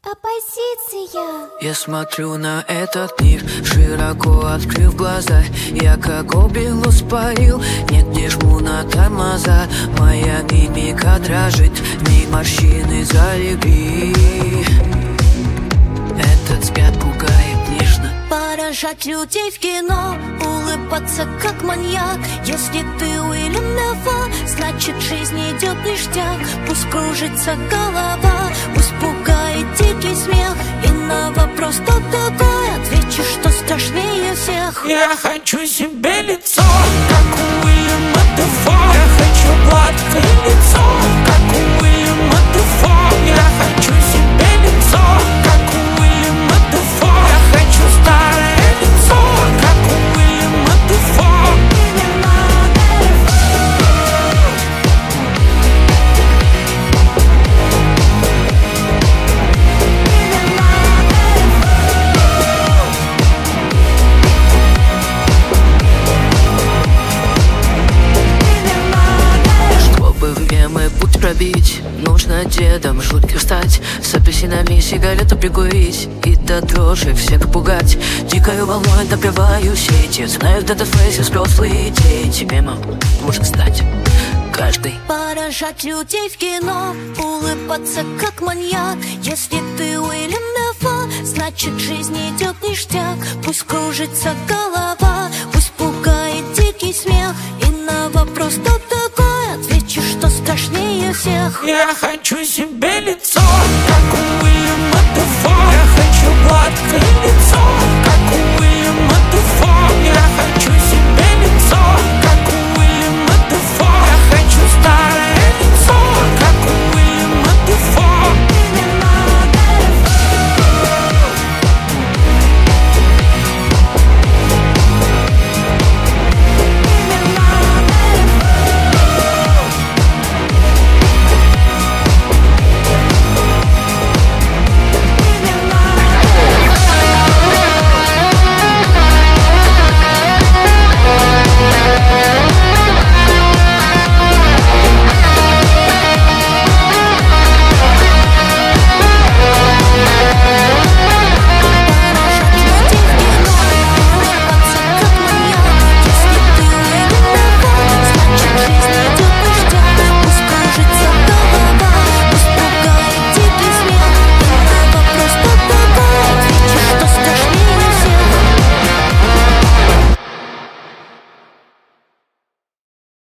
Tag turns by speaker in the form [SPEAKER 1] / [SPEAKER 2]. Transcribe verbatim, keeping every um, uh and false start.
[SPEAKER 1] Оппозиция.
[SPEAKER 2] Я смотрю на этот мир, широко открыв глаза. Я как обелус парил, нет, не жму на тормоза. Моя мимика дрожит, ни морщины залегли. Этот взгляд пугает нежно.
[SPEAKER 1] Поражать людей в кино, улыбаться как маньяк. Если ты Уильям Дефо, значит жизнь идет ништяк. Пусть кружится голова, пусть пугает дикий смех. И на вопрос, кто такой, отвечу, что страшнее всех.
[SPEAKER 3] Я хочу себе лицо, как у Уильяма Дефо. Я хочу гладкое лицо, как у Уильяма Дефо. Я хочу себе лицо, как у Уильяма Дефо. Я хочу старое лицо, как у Уильяма Дефо.
[SPEAKER 2] Чтобы в мемы путь пробить, нужно дедом жутко встать, с апельсинами сигарету прикурить и до дрожи всех пугать. Дикою волной добиваю сети, знаю в датафейсе взрослые дети. Мемом может стать каждый.
[SPEAKER 1] Поражать людей в кино, улыбаться как маньяк. Если ты Уильям Дефо, значит жизнь идет ништяк. Пусть кружится голова, пусть пугает дикий смех. И на вопрос, кто такой, отвечу, что страшнее всех.
[SPEAKER 3] Я хочу себе лицо.